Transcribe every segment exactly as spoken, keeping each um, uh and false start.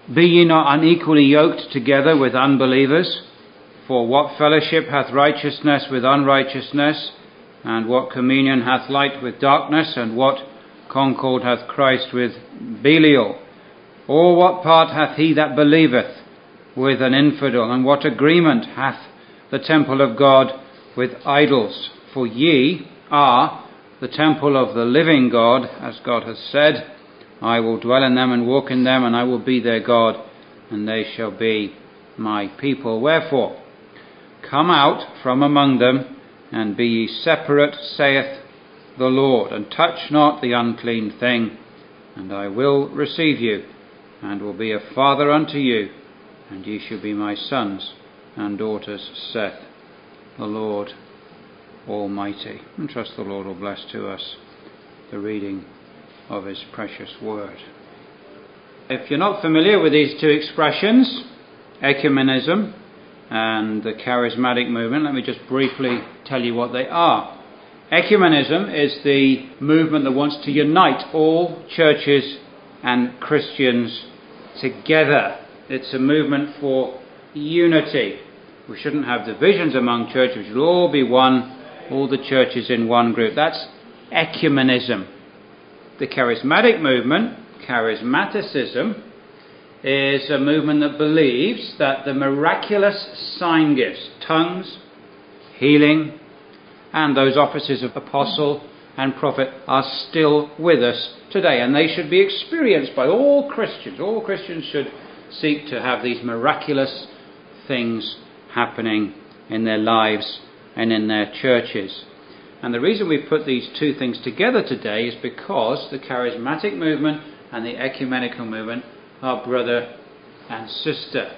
Be ye not unequally yoked together with unbelievers? For what fellowship hath righteousness with unrighteousness? And what communion hath light with darkness? And what concord hath Christ with Belial? Or what part hath he that believeth with an infidel? And what agreement hath the temple of God with idols? For ye are the temple of the living God, as God has said, I will dwell in them and walk in them, and I will be their God, and they shall be my people. Wherefore, come out from among them, and be ye separate, saith the Lord, and touch not the unclean thing, and I will receive you, and will be a father unto you, and ye shall be my sons and daughters, saith the Lord Almighty. And trust the Lord will bless to us the reading of his precious word. If you're not familiar with these two expressions, ecumenism and the charismatic movement, let me just briefly tell you what they are. Ecumenism is the movement that wants to unite all churches and Christians together. It's a movement for unity. We shouldn't have divisions among churches. We should all be one, all the churches in one group. That's ecumenism. The charismatic movement, charismaticism, is a movement that believes that the miraculous sign gifts, tongues, healing, and those offices of apostle and prophet are still with us today, and they should be experienced by all Christians. All Christians should seek to have these miraculous things happening in their lives and in their churches. And the reason we put these two things together today is because the charismatic movement and the ecumenical movement are brother and sister.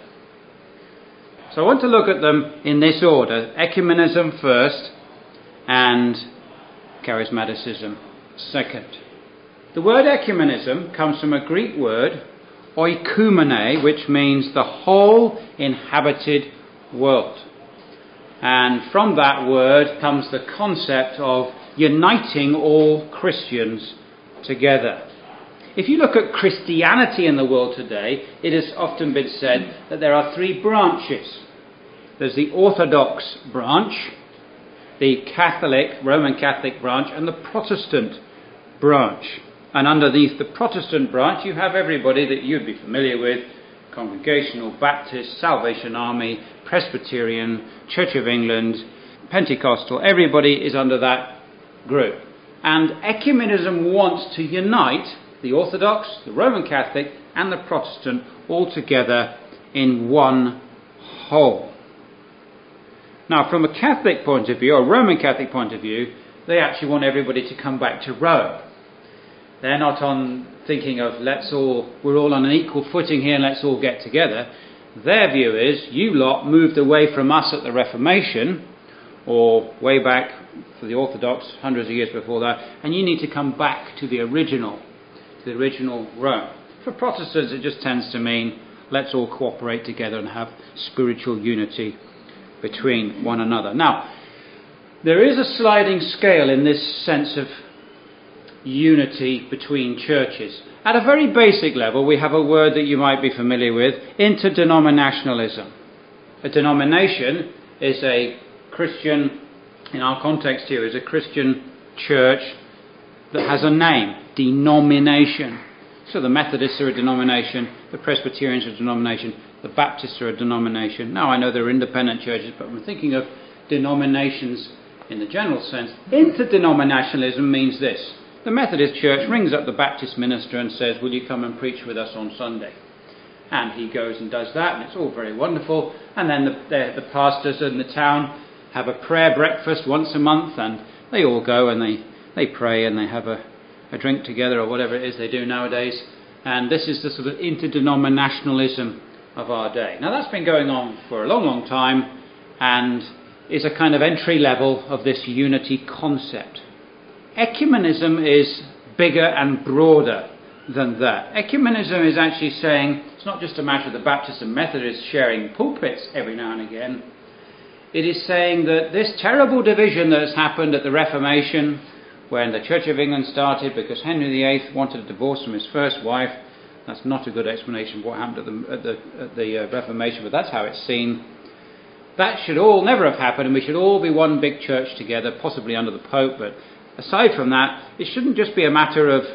So I want to look at them in this order: ecumenism first and charismaticism second. The word ecumenism comes from a Greek word, oikumene, which means the whole inhabited world. And from that word comes the concept of uniting all Christians together. If you look at Christianity in the world today, it has often been said that there are three branches. There's the Orthodox branch, the Catholic, Roman Catholic branch, and the Protestant branch. And underneath the Protestant branch, you have everybody that you'd be familiar with: Congregational, Baptist, Salvation Army, Presbyterian, Church of England, Pentecostal. Everybody is under that group. And ecumenism wants to unite the Orthodox, the Roman Catholic, and the Protestant all together in one whole. Now, from a Catholic point of view, or Roman Catholic point of view, they actually want everybody to come back to Rome. They're not on thinking of let's all, we're all on an equal footing here and let's all get together. Their view is, you lot moved away from us at the Reformation, or way back for the Orthodox, hundreds of years before that, and you need to come back to the original, to the original Rome. For Protestants, it just tends to mean let's all cooperate together and have spiritual unity between one another. Now, there is a sliding scale in this sense of unity between churches. At a very basic level, we have a word that you might be familiar with: interdenominationalism. A denomination is a Christian, in our context here, is a Christian church that has a name, denomination. So the Methodists are a denomination, the Presbyterians are a denomination, the Baptists are a denomination. Now, I know there are independent churches, but I'm thinking of denominations in the general sense. Interdenominationalism means this: the Methodist Church rings up the Baptist minister and says, will you come and preach with us on Sunday? And he goes and does that, and it's all very wonderful. And then the, the, the pastors in the town have a prayer breakfast once a month, and they all go and they, they pray and they have a, a drink together, or whatever it is they do nowadays. And this is the sort of interdenominationalism of our day. Now, that's been going on for a long, long time, and is a kind of entry level of this unity concept. Ecumenism is bigger and broader than that. Ecumenism is actually saying it's not just a matter of the Baptists and Methodists sharing pulpits every now and again. It is saying that this terrible division that has happened at the Reformation, when the Church of England started because Henry the Eighth wanted a divorce from his first wife, That's not a good explanation of what happened at the, at the, at the uh, Reformation, but that's how it's seen. That should all never have happened, and we should all be one big church together, possibly under the Pope. But aside from that, it shouldn't just be a matter of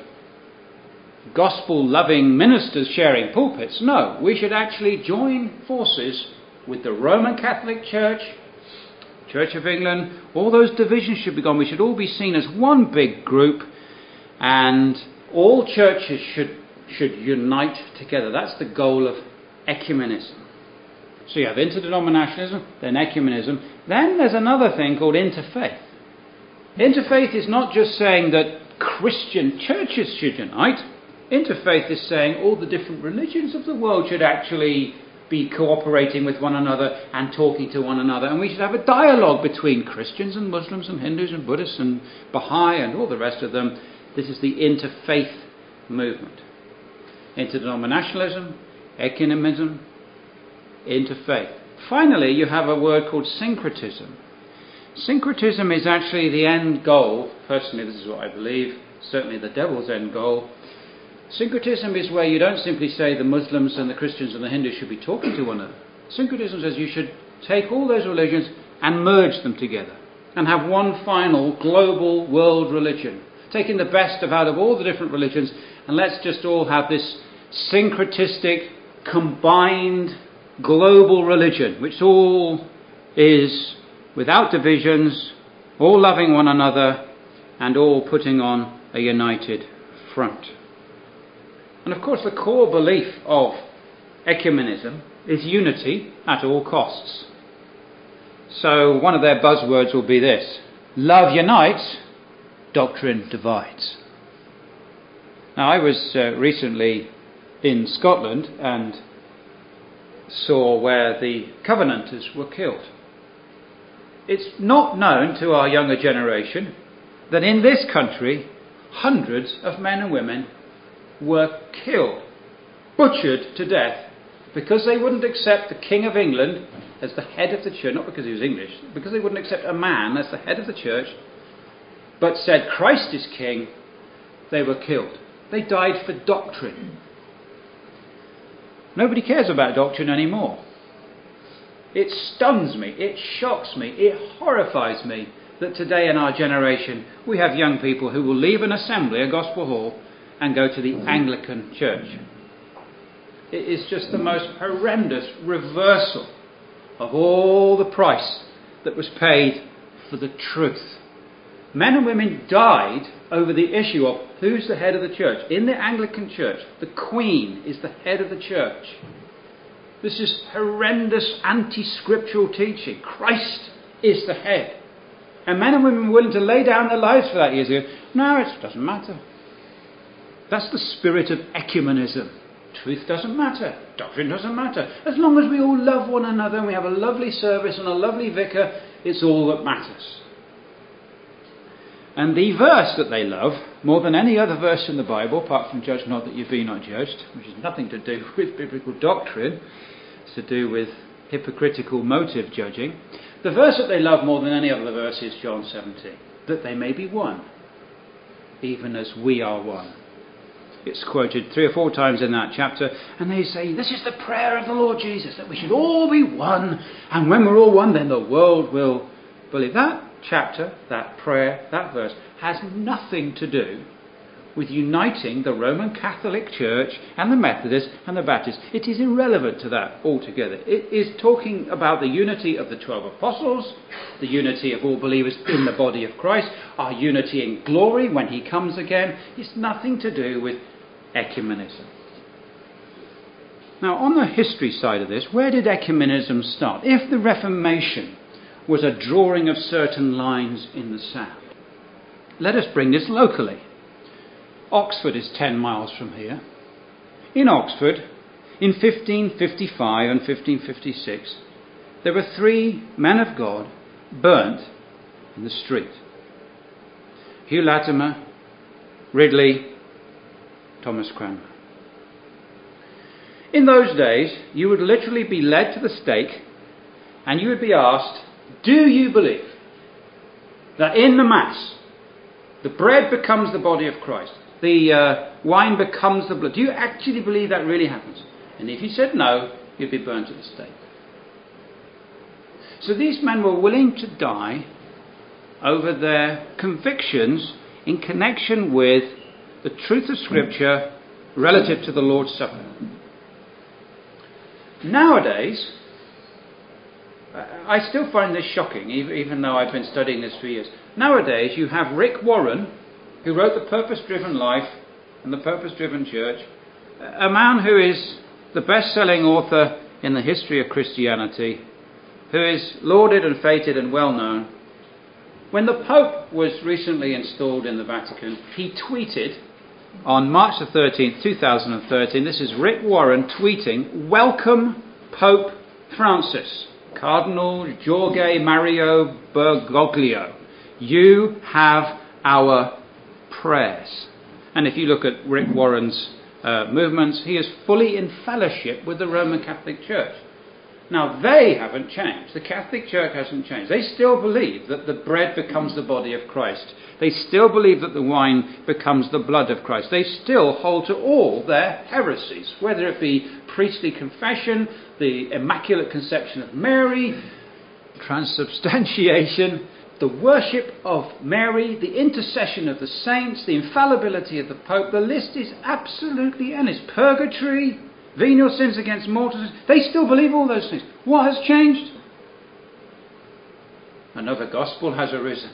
gospel-loving ministers sharing pulpits. No, we should actually join forces with the Roman Catholic Church, Church of England. All those divisions should be gone. We should all be seen as one big group, and all churches should should unite together. That's the goal of ecumenism. So you have interdenominationalism, then ecumenism. Then there's another thing called interfaith. Interfaith is not just saying that Christian churches should unite. Interfaith is saying all the different religions of the world should actually be cooperating with one another and talking to one another. And we should have a dialogue between Christians and Muslims and Hindus and Buddhists and Baha'i and all the rest of them. This is the interfaith movement. Interdenominationalism, ecumenism, interfaith. Finally, you have a word called syncretism. Syncretism is actually the end goal. Personally, this is what I believe. Certainly the devil's end goal. Syncretism is where you don't simply say the Muslims and the Christians and the Hindus should be talking to one another. Syncretism says you should take all those religions and merge them together and have one final global world religion, taking the best of out of all the different religions, and let's just all have this syncretistic, combined, global religion, which all is without divisions, all loving one another, and all putting on a united front. And of course the core belief of ecumenism is unity at all costs. So one of their buzzwords will be this: love unites, doctrine divides. Now I was uh, recently in Scotland and saw where the Covenanters were killed. It's not known to our younger generation that in this country hundreds of men and women were killed, butchered to death, because they wouldn't accept the King of England as the head of the church, not because he was English, because they wouldn't accept a man as the head of the church, but said Christ is king. They were killed. They died for doctrine. Nobody cares about doctrine anymore. It stuns me, it shocks me, it horrifies me that today in our generation we have young people who will leave an assembly, a gospel hall, and go to the Anglican church. It is just the most horrendous reversal of all the price that was paid for the truth. Men and women died over the issue of who's the head of the church. In the Anglican church, the Queen is the head of the church. This is horrendous anti-scriptural teaching. Christ is the head. And men and women were willing to lay down their lives for that years ago. No, it doesn't matter. That's the spirit of ecumenism. Truth doesn't matter. Doctrine doesn't matter. As long as we all love one another and we have a lovely service and a lovely vicar, it's all that matters. And the verse that they love, more than any other verse in the Bible, apart from judge not that you be not judged, which has nothing to do with biblical doctrine, it's to do with hypocritical motive judging. The verse that they love more than any other verse is John seventeen, that they may be one, even as we are one. It's quoted three or four times in that chapter, and they say, this is the prayer of the Lord Jesus, that we should all be one, and when we're all one, then the world will believe. That chapter, that prayer, that verse, has nothing to do with uniting the Roman Catholic Church and the Methodists and the Baptists. It is irrelevant to that altogether. It is talking about the unity of the twelve apostles, the unity of all believers in the body of Christ, our unity in glory when he comes again. It's nothing to do with ecumenism. Now, on the history side of this, where did ecumenism start? If the Reformation was a drawing of certain lines in the sand, let us bring this locally. Oxford is ten miles from here. In Oxford, in fifteen fifty-five and fifteen fifty-six, there were three men of God burnt in the street. Hugh Latimer, Ridley, Thomas Cranmer. In those days, you would literally be led to the stake and you would be asked, do you believe that in the Mass, the bread becomes the body of Christ, the uh, wine becomes the blood. Do you actually believe that really happens? And if he said no, he'd be burnt at the stake. So these men were willing to die over their convictions in connection with the truth of Scripture relative to the Lord's Supper. Nowadays, I still find this shocking, even though I've been studying this for years. Nowadays, you have Rick Warren, who wrote The Purpose-Driven Life and The Purpose-Driven Church, a man who is the best-selling author in the history of Christianity, who is lauded and feted and well-known. When the Pope was recently installed in the Vatican, he tweeted on March the thirteenth, two thousand thirteen, this is Rick Warren tweeting, "Welcome Pope Francis, Cardinal Jorge Mario Bergoglio. You have our prayers." And if you look at Rick Warren's uh, movements, he is fully in fellowship with the Roman Catholic Church. Now, they haven't changed. The Catholic Church hasn't changed. They still believe that the bread becomes the body of Christ. They still believe that the wine becomes the blood of Christ. They still hold to all their heresies, whether it be priestly confession, the Immaculate Conception of Mary, transubstantiation, the worship of Mary, the intercession of the saints, the infallibility of the Pope. The list is absolutely endless. Purgatory, venial sins against mortal sins. They still believe all those things. What has changed? Another gospel has arisen.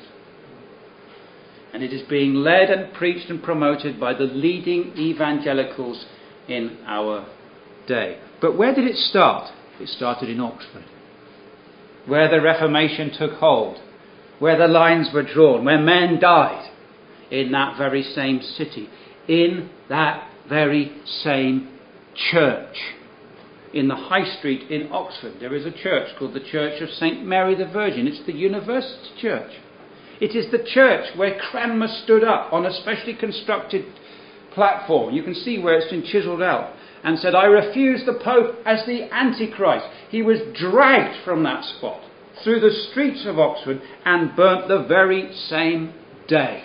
And it is being led and preached and promoted by the leading evangelicals in our day. But where did it start? It started in Oxford, where the Reformation took hold, where the lines were drawn, where men died, in that very same city, in that very same church. In the High Street in Oxford, there is a church called the Church of Saint Mary the Virgin. It's the University Church. It is the church where Cranmer stood up on a specially constructed platform. You can see where it's been chiselled out, and said, "I refuse the Pope as the Antichrist." He was dragged from that spot through the streets of Oxford and burnt the very same day.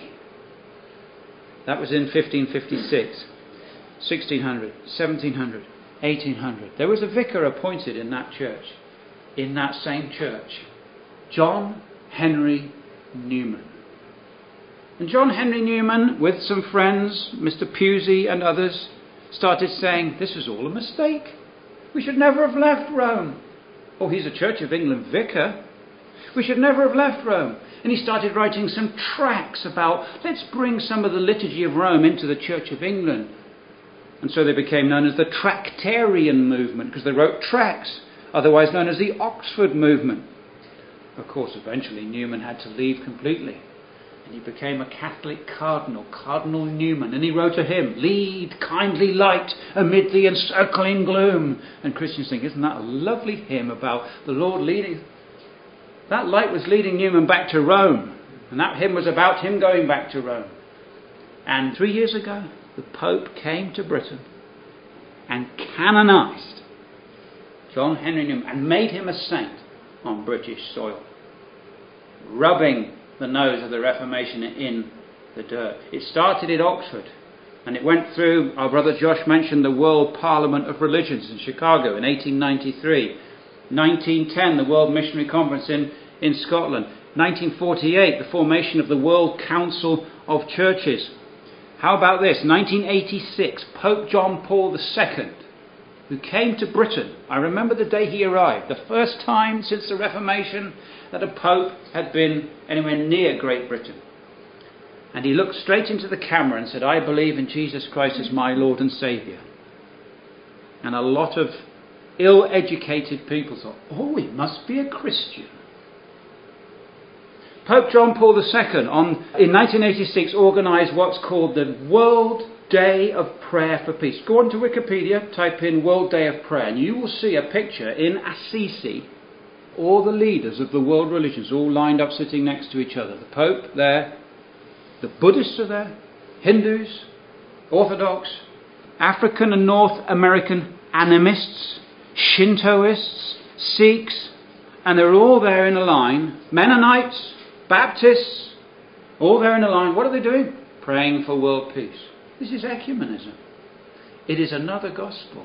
That was in fifteen fifty-six, sixteen hundred, seventeen hundred, eighteen hundred. There was a vicar appointed in that church, in that same church, John Henry Newman. And John Henry Newman, with some friends, Mister Pusey and others, started saying, this is all a mistake. We should never have left Rome. Oh, he's a Church of England vicar. We should never have left Rome. And he started writing some tracts about, let's bring some of the liturgy of Rome into the Church of England. And so they became known as the Tractarian movement, because they wrote tracts, otherwise known as the Oxford movement. Of course, eventually Newman had to leave completely. And he became a Catholic cardinal, Cardinal Newman. And he wrote a hymn, "Lead, kindly light, amid the encircling gloom." And Christians think, isn't that a lovely hymn about the Lord leading? That light was leading Newman back to Rome. And that hymn was about him going back to Rome. And three years ago, the Pope came to Britain and canonised John Henry Newman and made him a saint on British soil, rubbing the nose of the Reformation in the dirt. It started in Oxford, and it went through, our brother Josh mentioned the World Parliament of Religions in Chicago in eighteen ninety-three, nineteen ten the World Missionary Conference in, in Scotland, nineteen forty-eight the formation of the World Council of Churches. How about this? nineteen eighty-six Pope John Paul the Second, who came to Britain. I remember the day he arrived, the first time since the Reformation that a pope had been anywhere near Great Britain. And he looked straight into the camera and said, "I believe in Jesus Christ as my Lord and Saviour." And a lot of ill-educated people thought, oh, he must be a Christian. Pope John Paul the Second, on, in nineteen eighty-six, organised what's called the World Day of Prayer for Peace. Go on to Wikipedia, type in World Day of Prayer, and you will see a picture in Assisi, all the leaders of the world religions all lined up sitting next to each other. The Pope there, the Buddhists are there, Hindus, Orthodox, African and North American animists, Shintoists, Sikhs, and they're all there in a line. Mennonites, Baptists, all there in a line. What are they doing? Praying for world peace. This is ecumenism. It is another gospel.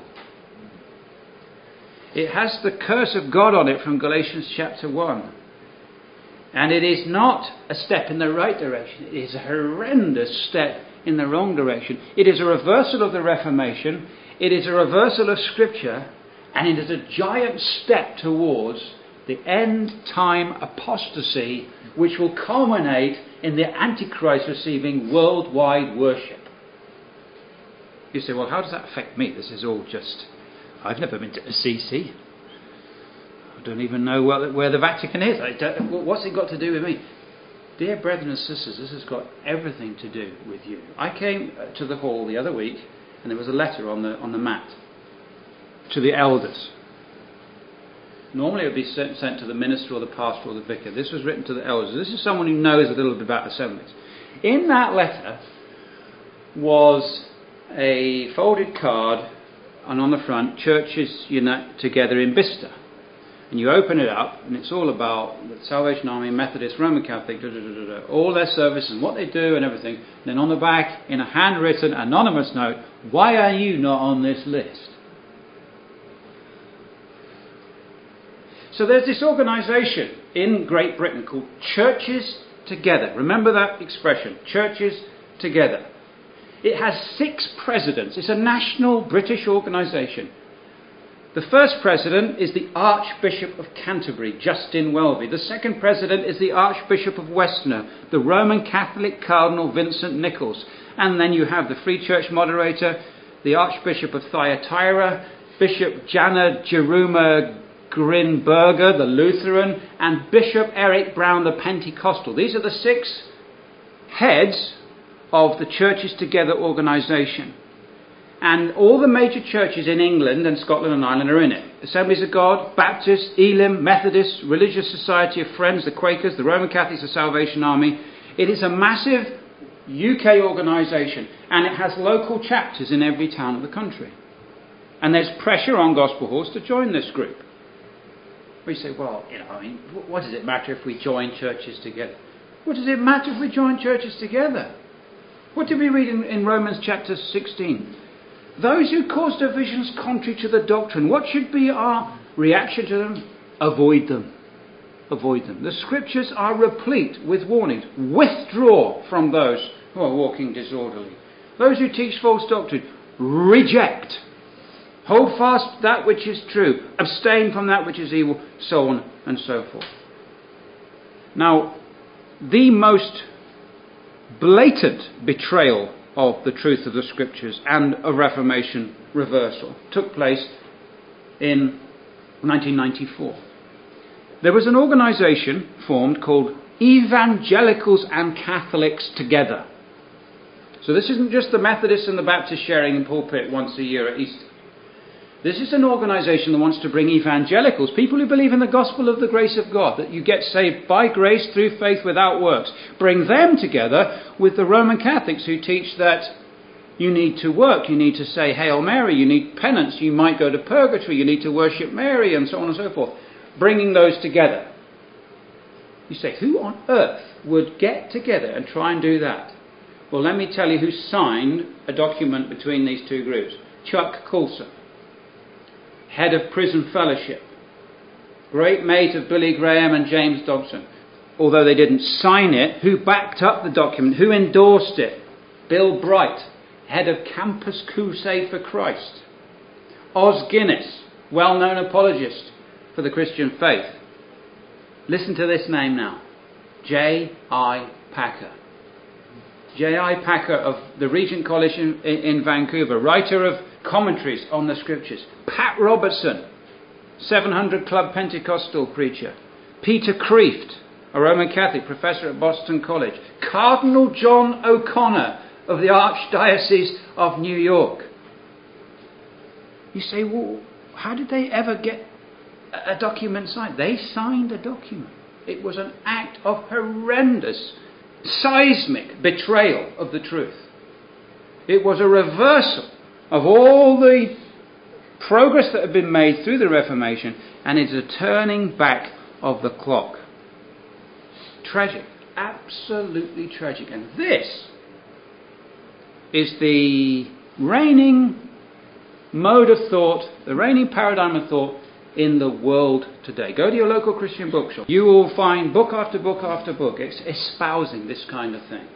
It has the curse of God on it from Galatians chapter one. And it is not a step in the right direction. It is a horrendous step in the wrong direction. It is a reversal of the Reformation. It is a reversal of Scripture. And it is a giant step towards the end time apostasy, which will culminate in the Antichrist receiving worldwide worship. You say, well, how does that affect me? This is all just... I've never been to Assisi. I don't even know where, where the Vatican is. I don't, what's it got to do with me? Dear brethren and sisters, this has got everything to do with you. I came to the hall the other week, and there was a letter on the on the mat to the elders. Normally it would be sent, sent to the minister or the pastor or the vicar. This was written to the elders. This is someone who knows a little bit about assemblies. In that letter was a folded card, and on the front, churches unite together in Bicester. And you open it up, and it's all about the Salvation Army, Methodist, Roman Catholic, da, da, da, da, da, all their service and what they do and everything. And then on the back, in a handwritten, anonymous note, why are you not on this list? So there's this organisation in Great Britain called Churches Together. Remember that expression, Churches Together. It has six presidents. It's a national British organisation. The first president is the Archbishop of Canterbury, Justin Welby. The second president is the Archbishop of Westminster, the Roman Catholic Cardinal Vincent Nichols. And then you have the Free Church moderator, the Archbishop of Thyatira, Bishop Jana Jeruma Grinberger, the Lutheran, and Bishop Eric Brown, the Pentecostal. These are the six heads of the Churches Together organisation. And all the major churches in England and Scotland and Ireland are in it. Assemblies of God, Baptist, Elim, Methodist, Religious Society of Friends, the Quakers, the Roman Catholics, the Salvation Army. It is a massive U K organisation, and it has local chapters in every town of the country. And there's pressure on Gospel Halls to join this group. We say, well, you know, I mean, what does it matter if we join churches together? What does it matter if we join churches together? What did we read in, in Romans chapter sixteen? Those who cause divisions contrary to the doctrine, what should be our reaction to them? Avoid them. Avoid them. The scriptures are replete with warnings. Withdraw from those who are walking disorderly. Those who teach false doctrine, reject. Hold fast that which is true. Abstain from that which is evil, so on and so forth. Now, the most blatant betrayal of the truth of the Scriptures and a Reformation reversal took place in nineteen ninety-four. There was an organisation formed called Evangelicals and Catholics Together. So this isn't just the Methodists and the Baptists sharing in pulpit once a year at Easter. This is an organisation that wants to bring evangelicals, people who believe in the gospel of the grace of God, that you get saved by grace through faith without works. Bring them together with the Roman Catholics who teach that you need to work, you need to say Hail Mary, you need penance, you might go to purgatory, you need to worship Mary, and so on and so forth. Bringing those together. You say, who on earth would get together and try and do that? Well, let me tell you who signed a document between these two groups. Chuck Colson, head of Prison Fellowship, great mate of Billy Graham and James Dobson. Although they didn't sign it, who backed up the document, who endorsed it? Bill Bright, head of Campus Crusade for Christ. Os Guinness, well-known apologist for the Christian faith. Listen to this name now. J I Packer. J I Packer of the Regent College in, in Vancouver, writer of commentaries on the Scriptures. Pat Robertson, seven hundred Club Pentecostal preacher. Peter Kreeft, a Roman Catholic professor at Boston College. Cardinal John O'Connor of the Archdiocese of New York. You say, well, how did they ever get a document signed? They signed a document. It was an act of horrendous, seismic betrayal of the truth. It was a reversal of all the progress that had been made through the Reformation, and it's a turning back of the clock. Tragic. Absolutely tragic. And this is the reigning mode of thought, the reigning paradigm of thought in the world today. Go to your local Christian bookshop. You will find book after book after book it's espousing this kind of thing.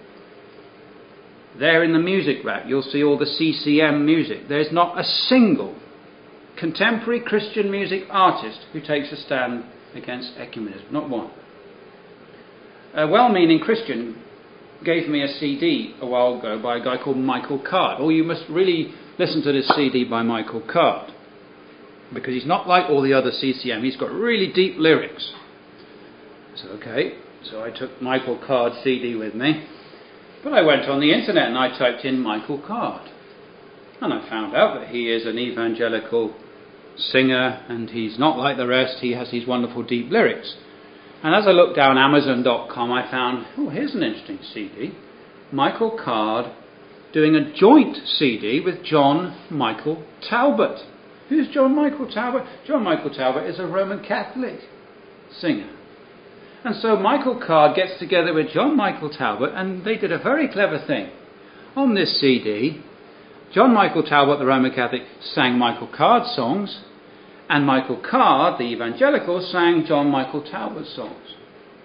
There in the music rack, you'll see all the C C M music. There's not a single contemporary Christian music artist who takes a stand against ecumenism. Not one. A well-meaning Christian gave me a C D a while ago by a guy called Michael Card. Oh, you must really listen to this C D by Michael Card, because he's not like all the other C C M. He's got really deep lyrics. So, okay, so I took Michael Card's C D with me, but I went on the internet and I typed in Michael Card, and I found out that he is an evangelical singer, and he's not like the rest. He has these wonderful deep lyrics. And as I looked down Amazon dot com, I found, oh, here's an interesting C D. Michael Card doing a joint C D with John Michael Talbot. Who's John Michael Talbot? John Michael Talbot is a Roman Catholic singer. And so Michael Card gets together with John Michael Talbot, and they did a very clever thing. On this C D, John Michael Talbot, the Roman Catholic, sang Michael Card songs, and Michael Card, the evangelical, sang John Michael Talbot songs.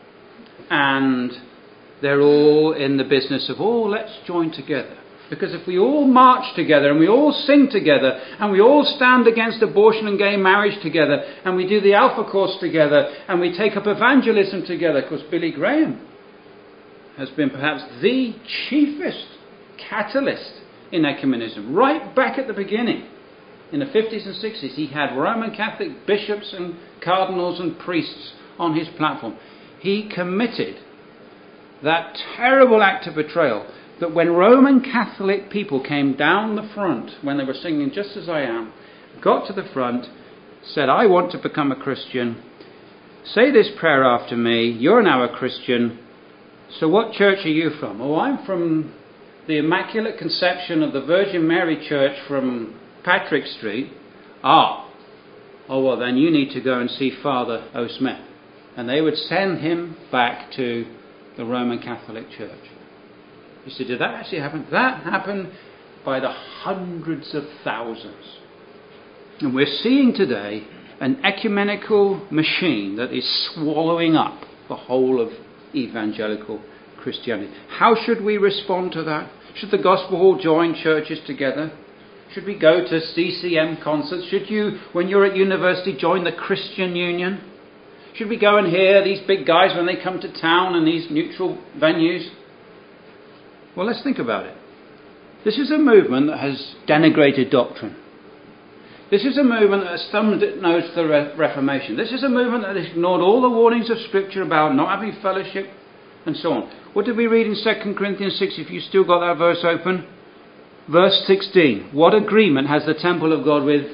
And they're all in the business of, oh, let's join together. Because if we all march together and we all sing together and we all stand against abortion and gay marriage together and we do the Alpha Course together and we take up evangelism together, because Billy Graham has been perhaps the chiefest catalyst in ecumenism. Right back at the beginning, in the fifties and sixties, he had Roman Catholic bishops and cardinals and priests on his platform. He committed that terrible act of betrayal that when Roman Catholic people came down the front, when they were singing Just As I Am, got to the front, said, I want to become a Christian, say this prayer after me, you're now a Christian, so what church are you from? Oh, I'm from the Immaculate Conception of the Virgin Mary Church from Patrick Street. Ah, oh well, then you need to go and see Father O. Smith. And they would send him back to the Roman Catholic Church. You see, did that actually happen? That happened by the hundreds of thousands. And we're seeing today an ecumenical machine that is swallowing up the whole of evangelical Christianity. How should we respond to that? Should the Gospel Hall join churches together? Should we go to C C M concerts? Should you, when you're at university, join the Christian Union? Should we go and hear these big guys when they come to town and these neutral venues? Well, let's think about it. This is a movement that has denigrated doctrine. This is a movement that has thumbed its nose to the Re- Reformation. This is a movement that has ignored all the warnings of Scripture about not having fellowship and so on. What did we read in Second Corinthians six, if you still got that verse open? Verse sixteen. What agreement has the temple of God with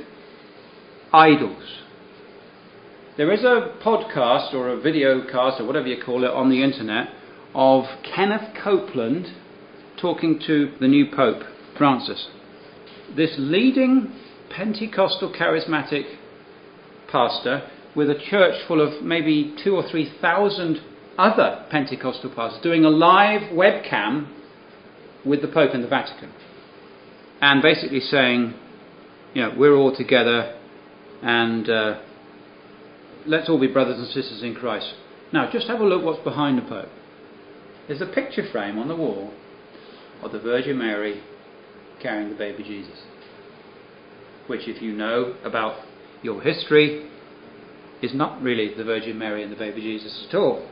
idols? There is a podcast or a video cast or whatever you call it on the internet of Kenneth Copeland talking to the new Pope, Francis. This leading Pentecostal charismatic pastor with a church full of maybe two or three thousand other Pentecostal pastors doing a live webcam with the Pope in the Vatican. And basically saying, you know, we're all together and uh, let's all be brothers and sisters in Christ. Now, just have a look what's behind the Pope. There's a picture frame on the wall of the Virgin Mary carrying the baby Jesus, which, if you know about your history, is not really the Virgin Mary and the baby Jesus at all.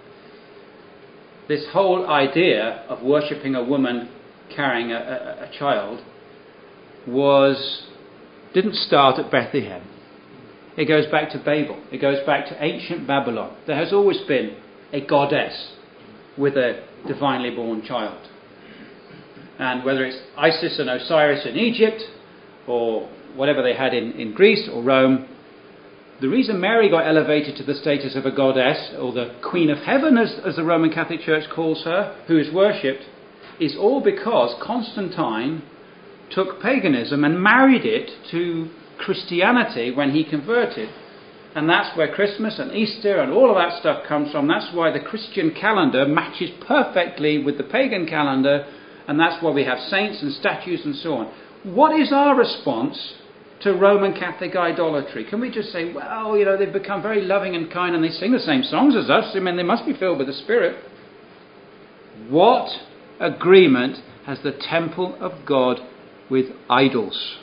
This whole idea of worshipping a woman carrying a, a, a child was didn't start at Bethlehem. It goes back to Babel. It goes back to ancient Babylon. There has always been a goddess with a divinely born child. And whether it's Isis and Osiris in Egypt or whatever they had in, in Greece or Rome, the reason Mary got elevated to the status of a goddess, or the Queen of Heaven as, as the Roman Catholic Church calls her, who is worshipped, is all because Constantine took paganism and married it to Christianity when he converted. And that's where Christmas and Easter and all of that stuff comes from. That's why the Christian calendar matches perfectly with the pagan calendar and that's why we have saints and statues and so on. What is our response to Roman Catholic idolatry? Can we just say, well, you know, they've become very loving and kind and they sing the same songs as us, I mean, they must be filled with the Spirit. What agreement has the temple of God with idols?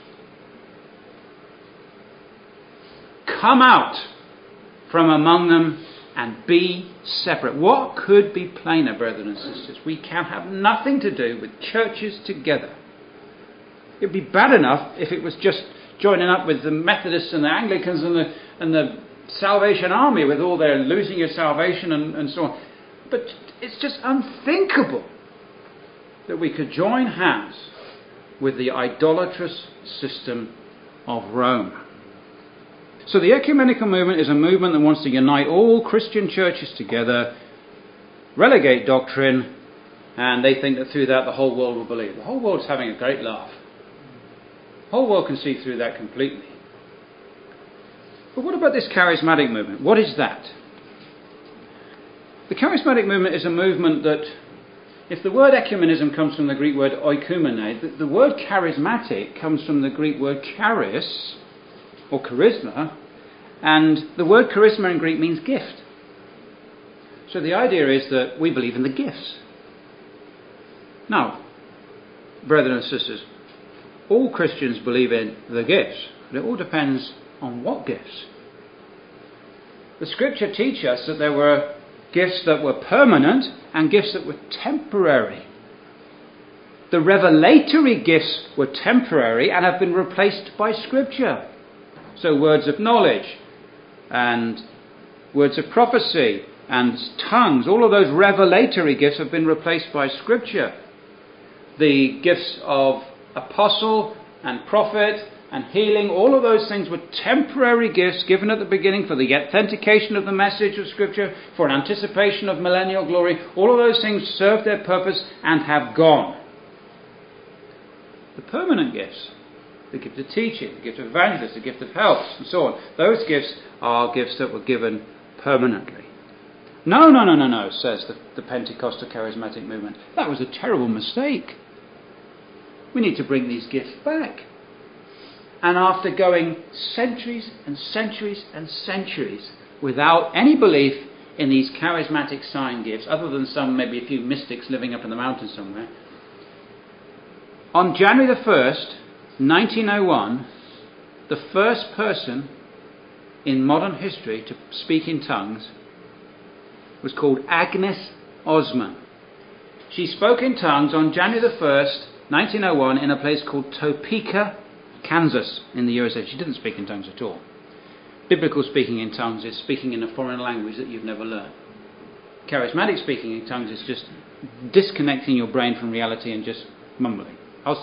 Come out from among them and be separate. What could be plainer, brethren and sisters? We can have nothing to do with churches together. It would be bad enough if it was just joining up with the Methodists and the Anglicans and the, and the Salvation Army with all their losing your salvation and, and so on. But it's just unthinkable that we could join hands with the idolatrous system of Rome. So the ecumenical movement is a movement that wants to unite all Christian churches together, relegate doctrine, and they think that through that the whole world will believe. The whole world's having a great laugh. The whole world can see through that completely. But what about this charismatic movement? What is that? The charismatic movement is a movement that, if the word ecumenism comes from the Greek word oikumene, the, the word charismatic comes from the Greek word charis, or charisma, and the word charisma in Greek means gift. So the idea is that we believe in the gifts. Now, brethren and sisters, all Christians believe in the gifts, but it all depends on what gifts. The Scripture teaches us that there were gifts that were permanent and gifts that were temporary. The revelatory gifts were temporary and have been replaced by Scripture. So words of knowledge and words of prophecy and tongues, all of those revelatory gifts have been replaced by Scripture. The gifts of apostle and prophet and healing, all of those things were temporary gifts given at the beginning for the authentication of the message of Scripture, for an anticipation of millennial glory. All of those things served their purpose and have gone. The permanent gifts, the gift of teaching, the gift of evangelist, the gift of helps, and so on, those gifts are gifts that were given permanently. No, no, no, no, no, says the, the Pentecostal charismatic movement. That was a terrible mistake. We need to bring these gifts back. And after going centuries and centuries and centuries without any belief in these charismatic sign gifts, other than some, maybe a few mystics living up in the mountains somewhere, on January the first, nineteen oh one, the first person in modern history to speak in tongues was called Agnes Osman. She spoke in tongues on January the first, nineteen oh one, in a place called Topeka, Kansas, in the U S A. She didn't speak in tongues at all. Biblical speaking in tongues is speaking in a foreign language that you've never learned. Charismatic speaking in tongues is just disconnecting your brain from reality and just mumbling.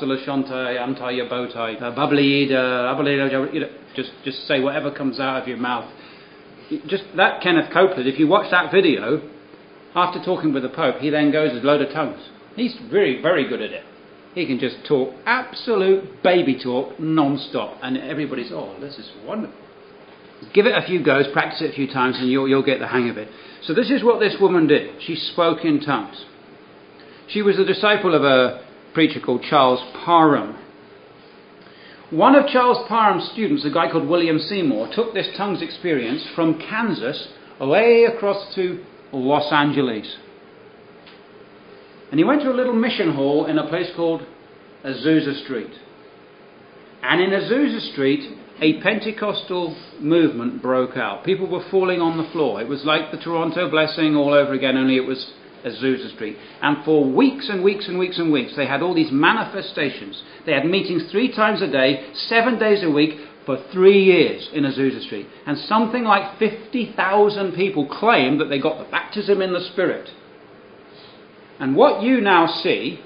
Just, just say whatever comes out of your mouth. Just that Kenneth Copeland, if you watch that video, after talking with the Pope, he then goes with a load of tongues. He's very, very good at it. He can just talk absolute baby talk non-stop, and everybody's, oh, this is wonderful. Give it a few goes, practice it a few times, and you'll, you'll get the hang of it. So this is what this woman did. She spoke in tongues. She was the disciple of a preacher called Charles Parham. One of Charles Parham's students, a guy called William Seymour, took this tongues experience from Kansas away across to Los Angeles. And he went to a little mission hall in a place called Azusa Street. And in Azusa Street, a Pentecostal movement broke out. People were falling on the floor. It was like the Toronto Blessing all over again, only it was Azusa Street. And for weeks and weeks and weeks and weeks, they had all these manifestations. They had meetings three times a day, seven days a week, for three years in Azusa Street. And something like fifty thousand people claimed that they got the baptism in the Spirit. And what you now see,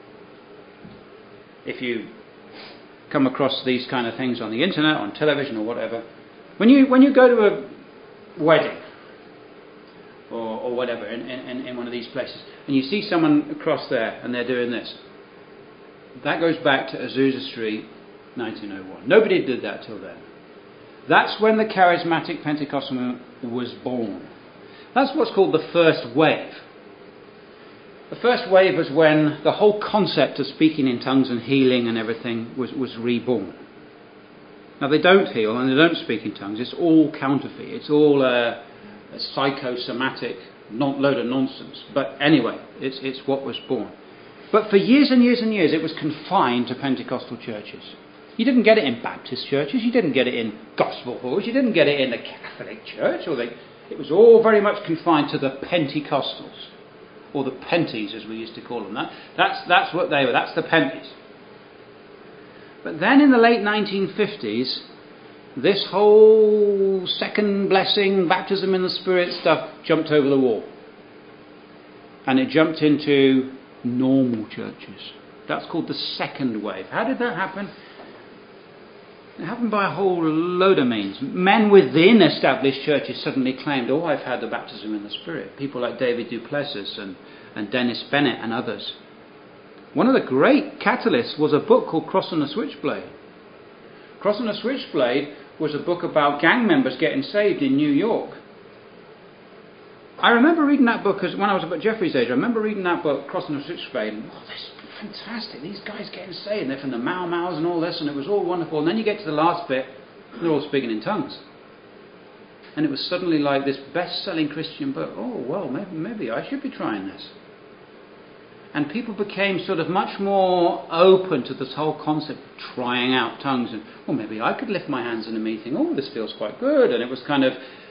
if you come across these kind of things on the internet, on television or whatever, when you when you go to a wedding or, or whatever in, in, in one of these places, and you see someone across there and they're doing this, that goes back to Azusa Street, nineteen oh one. Nobody did that till then. That's when the charismatic Pentecostal movement was born. That's what's called the first wave. The first wave was when the whole concept of speaking in tongues and healing and everything was, was reborn. Now they don't heal and they don't speak in tongues. It's all counterfeit. It's all a, a psychosomatic non, load of nonsense. But anyway, it's, it's what was born. But for years and years and years it was confined to Pentecostal churches. You didn't get it in Baptist churches. You didn't get it in gospel halls. You didn't get it in the Catholic Church. Or the, it was all very much confined to the Pentecostals. Or the Penties, as we used to call them. That, that's, that's what they were. That's the Penties. But then in the late nineteen fifties, this whole second blessing, baptism in the Spirit stuff jumped over the wall. And it jumped into normal churches. That's called the second wave. How did that happen? It happened by a whole load of means. Men within established churches suddenly claimed, oh, I've had the baptism in the Spirit. People like David Duplessis and, and Dennis Bennett and others. One of the great catalysts was a book called Cross on the Switchblade. Cross on the Switchblade was a book about gang members getting saved in New York. I remember reading that book as when I was about Jeffrey's age. I remember reading that book, Cross on the Switchblade, and oh, this fantastic, these guys getting saved, they're from the Mau Mau's and all this, and it was all wonderful. And then you get to the last bit, they're all speaking in tongues. And it was suddenly like this best-selling Christian book. Oh, well, maybe, maybe I should be trying this. And people became sort of much more open to this whole concept of trying out tongues. And, well, maybe I could lift my hands in a meeting. Oh, this feels quite good. And it was kind of,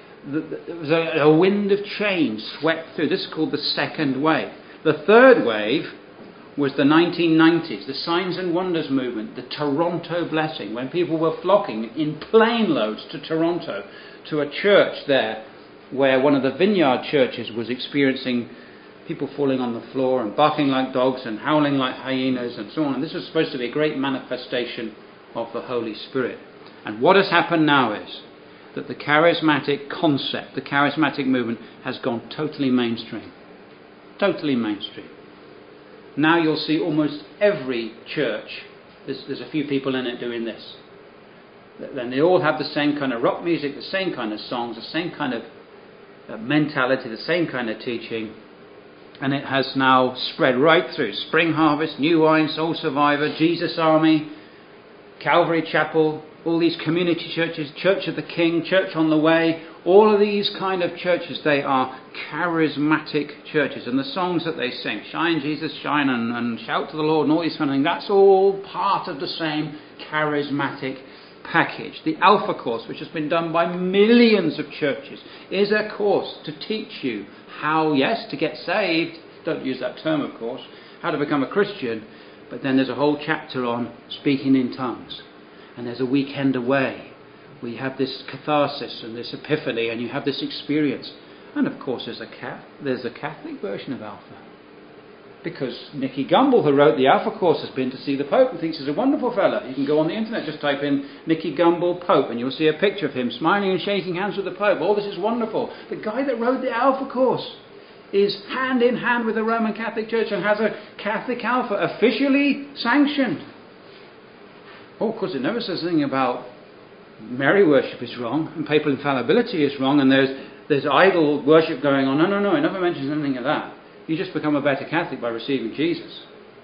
it was a, a wind of change swept through. This is called the second wave. The third wave was the nineteen nineties, the Signs and Wonders movement, the Toronto blessing, when people were flocking in plane loads to Toronto, to a church there where one of the vineyard churches was experiencing people falling on the floor and barking like dogs and howling like hyenas and so on. And this was supposed to be a great manifestation of the Holy Spirit. And what has happened now is that the charismatic concept, the charismatic movement, has gone totally mainstream. Totally mainstream. Now you'll see almost every church, there's, there's a few people in it doing this. Then they all have the same kind of rock music, the same kind of songs, the same kind of uh, mentality, the same kind of teaching. And it has now spread right through. Spring Harvest, New Wine, Soul Survivor, Jesus Army, Calvary Chapel, all these community churches, Church of the King, Church on the Way, all of these kind of churches, they are charismatic churches. And the songs that they sing, Shine Jesus Shine and, and Shout to the Lord and all these kind of things, that's all part of the same charismatic package. The Alpha Course, which has been done by millions of churches, is a course to teach you how, yes, to get saved, don't use that term of course, how to become a Christian, but then there's a whole chapter on speaking in tongues. And there's a weekend away. We have this catharsis and this epiphany, and you have this experience. And of course there's a cat, there's a Catholic version of Alpha. Because Nicky Gumbel, who wrote the Alpha Course, has been to see the Pope and thinks he's a wonderful fella. You can go on the internet, just type in Nicky Gumbel Pope, and you'll see a picture of him smiling and shaking hands with the Pope. Oh, this is wonderful. The guy that wrote the Alpha Course is hand in hand with the Roman Catholic Church and has a Catholic Alpha officially sanctioned. Oh, of course, it never says anything about Mary worship is wrong and papal infallibility is wrong and there's there's idol worship going on. No, no, no, it never mentions anything of that. You just become a better Catholic by receiving Jesus.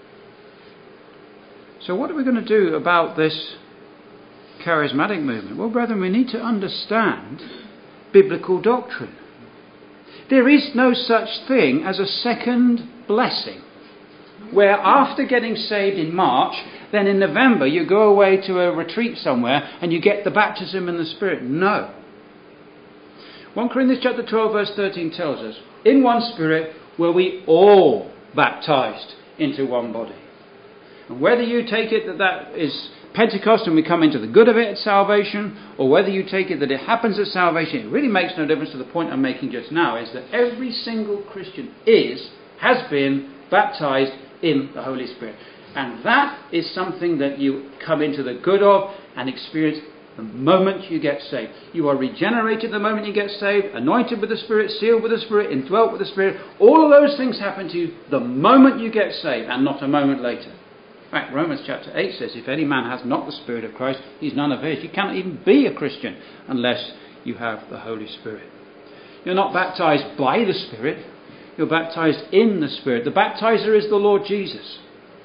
So what are we going to do about this charismatic movement? Well, brethren, we need to understand biblical doctrine. There is no such thing as a second blessing, where after getting saved in March, then in November you go away to a retreat somewhere and you get the baptism in the Spirit. No. First Corinthians chapter twelve verse thirteen tells us, in one Spirit were we all baptized into one body. And whether you take it that that is Pentecost and we come into the good of it at salvation, or whether you take it that it happens at salvation, it really makes no difference to the point I'm making just now, is that every single Christian is, has been baptized in the Holy Spirit. And that is something that you come into the good of and experience the moment you get saved. You are regenerated the moment you get saved, anointed with the Spirit, sealed with the Spirit, indwelt with the Spirit. All of those things happen to you the moment you get saved and not a moment later. In fact, Romans chapter eight says, if any man has not the Spirit of Christ, he's none of his. You cannot even be a Christian unless you have the Holy Spirit. You're not baptized by the Spirit. you're baptized in the Spirit. The baptizer is the Lord Jesus.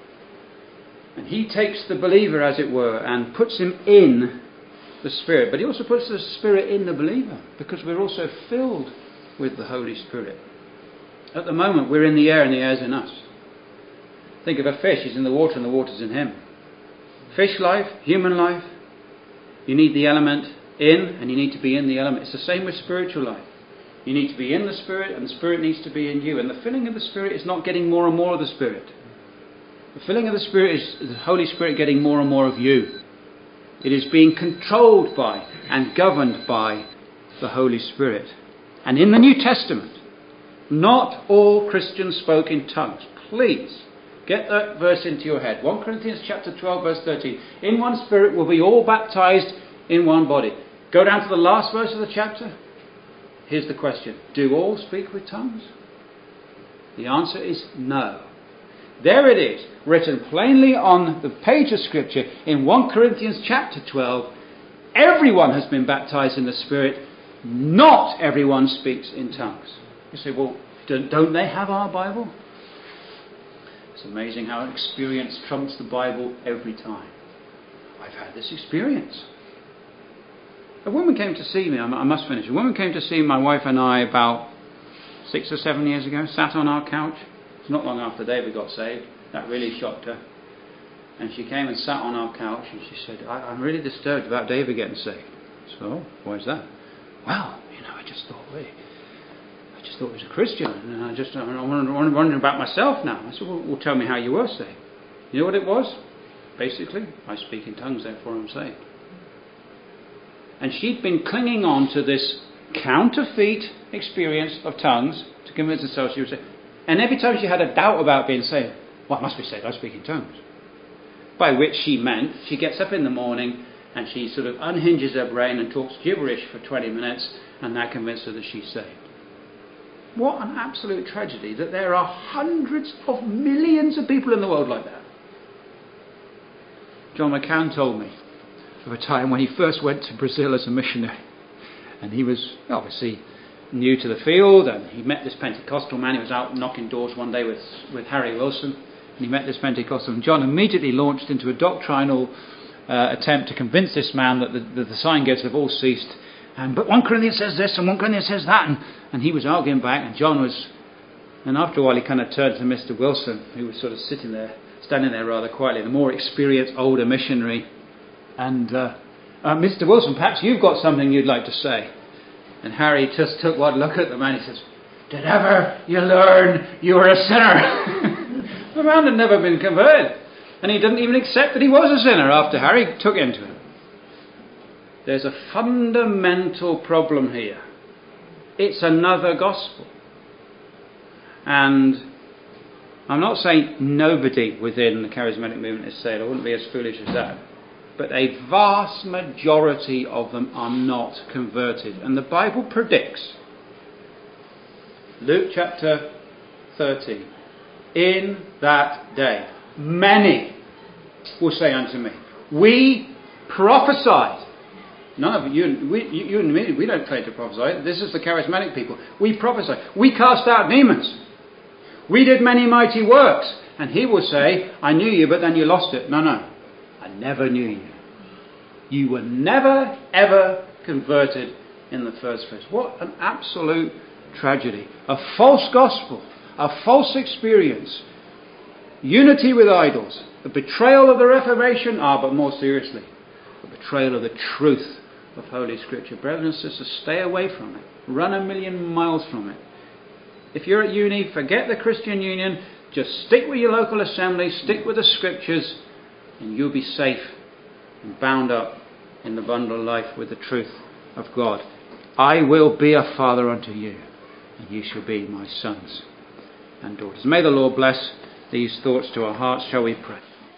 And he takes the believer, as it were, and puts him in the Spirit. But he also puts the Spirit in the believer, because we're also filled with the Holy Spirit. At the moment, we're in the air and the air's in us. Think of a fish. He's in the water and the water's in him. Fish life, human life, you need the element in and you need to be in the element. It's the same with spiritual life. You need to be in the Spirit and the Spirit needs to be in you. And the filling of the Spirit is not getting more and more of the Spirit. The filling of the Spirit is the Holy Spirit getting more and more of you. It is being controlled by and governed by the Holy Spirit. And in the New Testament, not all Christians spoke in tongues. Please get that verse into your head. First Corinthians chapter twelve, verse thirteen. In one Spirit will be all baptized in one body. Go down to the last verse of the chapter. Here's the question. Do all speak with tongues? The answer is no. There it is, written plainly on the page of Scripture in First Corinthians chapter twelve. Everyone has been baptized in the Spirit. Not everyone speaks in tongues. You say, well, don't they have our Bible? It's amazing how experience trumps the Bible every time. I've had this experience. A woman came to see me, I must finish. A woman came to see my wife and I about six or seven years ago, sat on our couch. It's not long after David got saved. That really shocked her. And she came and sat on our couch and she said, I, I'm really disturbed about David getting saved. So, why is that? Well, you know, I just thought, wait. I just thought he was a Christian, and I just I'm wondering about myself now. I said, well, well, tell me how you were saved. You know what it was? Basically, I speak in tongues, therefore I'm saved. And she'd been clinging on to this counterfeit experience of tongues to convince herself she was saved. And every time she had a doubt about being saved, well, I must be saved, I speak in tongues. By which she meant she gets up in the morning and she sort of unhinges her brain and talks gibberish for twenty minutes, and that convinces her that she's saved. What an absolute tragedy that there are hundreds of millions of people in the world like that. John McCann told me of a time when he first went to Brazil as a missionary. And he was obviously new to the field, and he met this Pentecostal man. He was out knocking doors one day with, with Harry Wilson, and he met this Pentecostal. And John immediately launched into a doctrinal uh, attempt to convince this man that the, that the sign gifts have all ceased. And, but First Corinthians says this and First Corinthians says that, and, and he was arguing back, and John was, and after a while he kind of turned to Mister Wilson, who was sort of sitting there, standing there rather quietly, the more experienced older missionary, and uh, uh, Mister Wilson, perhaps you've got something you'd like to say. And Harry just took one look at the man. He says, did ever you learn you were a sinner? The man had never been converted, and he didn't even accept that he was a sinner after Harry took into him. There's a fundamental problem here. It's another gospel. And I'm not saying nobody within the charismatic movement is saved. I wouldn't be as foolish as that. But a vast majority of them are not converted. And the Bible predicts, Luke chapter thirteen, in that day, many will say unto me, we prophesied. None of you, we, you and me, we don't claim to prophesy. This is the charismatic people. We prophesy. We cast out demons. We did many mighty works. And he will say, I knew you, but then you lost it. No, no. I never knew you. You were never, ever converted in the first place. What an absolute tragedy. A false gospel. A false experience. Unity with idols. The betrayal of the Reformation. Ah, but more seriously, the betrayal of the truth of Holy Scripture. Brothers and sisters, stay away from it. Run a million miles from it. If you're at uni, forget the Christian Union. Just stick with your local assembly. Stick with the Scriptures. And you'll be safe and bound up in the bundle of life with the truth of God. I will be a father unto you, and you shall be my sons and daughters. May the Lord bless these thoughts to our hearts. Shall we pray?